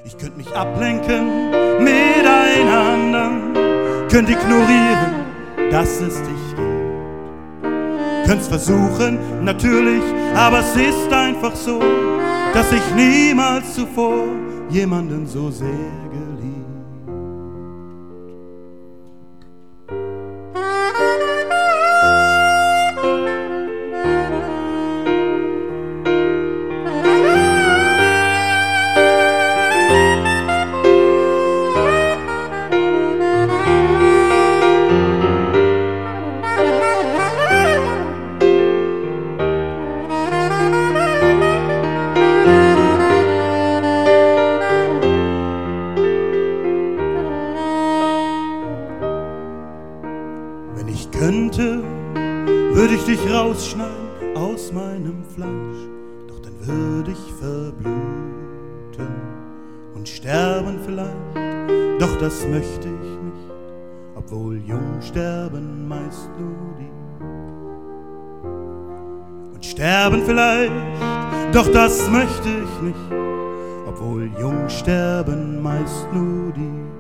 Ich könnte mich ablenken miteinander, könnt ignorieren, dass es dich gibt. Könnt's versuchen, natürlich, aber es ist einfach so, dass ich niemals zuvor jemanden so sehr geliebt. Wenn ich könnte, würde ich dich rausschneiden aus meinem Fleisch, doch dann würde ich verbluten und sterben vielleicht, doch das möchte ich nicht, obwohl jung sterben meist nur die. Und sterben vielleicht, doch das möchte ich nicht, obwohl jung sterben meist nur die.